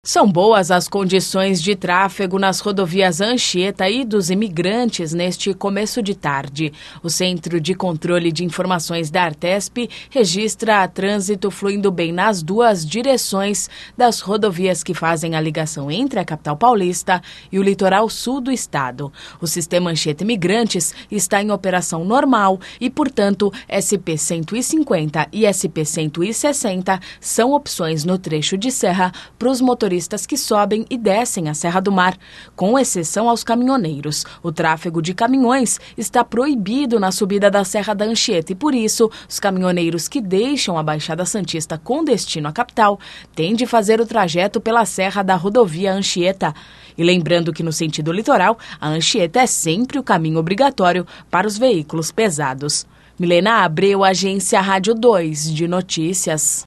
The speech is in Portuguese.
São boas as condições de tráfego nas rodovias Anchieta e dos imigrantes neste começo de tarde. O Centro de Controle de Informações da Artesp registra trânsito fluindo bem nas duas direções das rodovias que fazem a ligação entre a capital paulista e o litoral sul do estado. O sistema Anchieta Imigrantes está em operação normal e, portanto, SP-150 e SP-160 são opções no trecho de serra para os motoristas que sobem e descem a Serra do Mar, com exceção aos caminhoneiros. O tráfego de caminhões está proibido na subida da Serra da Anchieta e, por isso, os caminhoneiros que deixam a Baixada Santista com destino à capital têm de fazer o trajeto pela Serra da rodovia Anchieta. E lembrando que no sentido litoral, a Anchieta é sempre o caminho obrigatório para os veículos pesados. Milena Abreu, Agência Rádio 2 de Notícias.